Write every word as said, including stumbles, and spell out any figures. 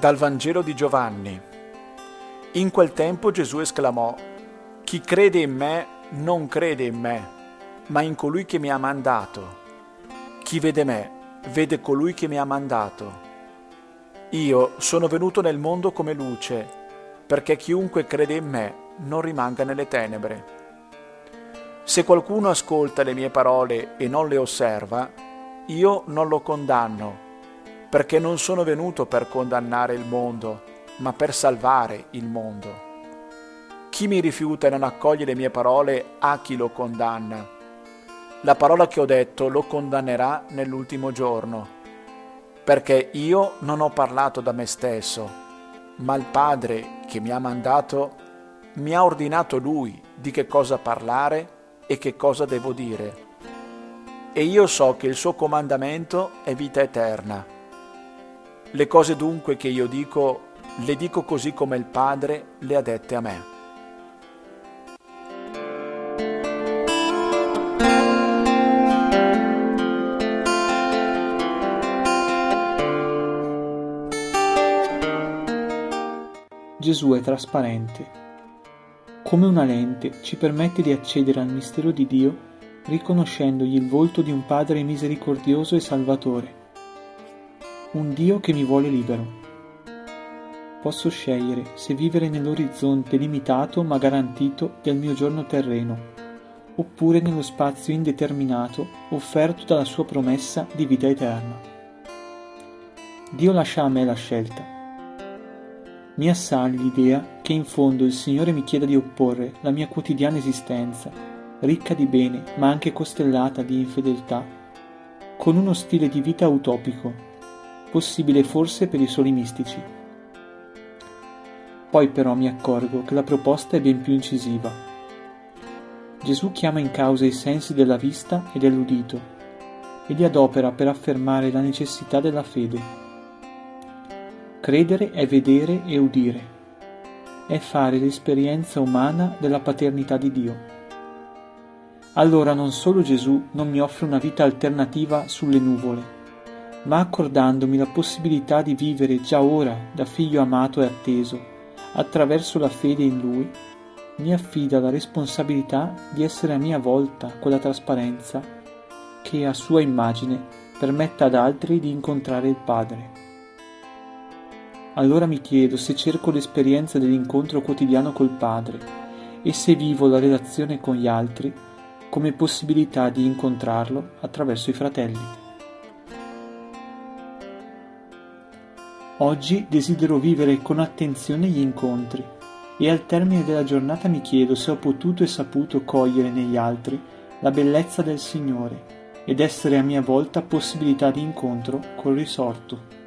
Dal Vangelo di Giovanni. In quel tempo Gesù esclamò: «Chi crede in me non crede in me, ma in colui che mi ha mandato. Chi vede me, vede colui che mi ha mandato. Io sono venuto nel mondo come luce, perché chiunque crede in me non rimanga nelle tenebre. Se qualcuno ascolta le mie parole e non le osserva, io non lo condanno, perché non sono venuto per condannare il mondo, ma per salvare il mondo. Chi mi rifiuta e non accoglie le mie parole ha chi lo condanna. La parola che ho detto lo condannerà nell'ultimo giorno, perché io non ho parlato da me stesso, ma il Padre che mi ha mandato mi ha ordinato Lui di che cosa parlare e che cosa devo dire. E io so che il suo comandamento è vita eterna. Le cose dunque che io dico, le dico così come il Padre le ha dette a me». Gesù è trasparente. Come una lente ci permette di accedere al mistero di Dio riconoscendogli il volto di un Padre misericordioso e salvatore. Un Dio che mi vuole libero. Posso scegliere se vivere nell'orizzonte limitato ma garantito del mio giorno terreno, oppure nello spazio indeterminato offerto dalla sua promessa di vita eterna. Dio lascia a me la scelta. Mi assali l'idea che in fondo il Signore mi chieda di opporre la mia quotidiana esistenza, ricca di bene ma anche costellata di infedeltà, con uno stile di vita utopico, possibile forse per i soli mistici. Poi però mi accorgo che la proposta è ben più incisiva. Gesù chiama in causa i sensi della vista e dell'udito e li adopera per affermare la necessità della fede. Credere è vedere e udire, è fare l'esperienza umana della paternità di Dio. Allora non solo Gesù non mi offre una vita alternativa sulle nuvole, ma accordandomi la possibilità di vivere già ora da figlio amato e atteso, attraverso la fede in Lui, mi affida la responsabilità di essere a mia volta quella trasparenza che, a sua immagine, permetta ad altri di incontrare il Padre. Allora mi chiedo se cerco l'esperienza dell'incontro quotidiano col Padre e se vivo la relazione con gli altri come possibilità di incontrarlo attraverso i fratelli. Oggi desidero vivere con attenzione gli incontri e al termine della giornata mi chiedo se ho potuto e saputo cogliere negli altri la bellezza del Signore ed essere a mia volta possibilità di incontro col risorto.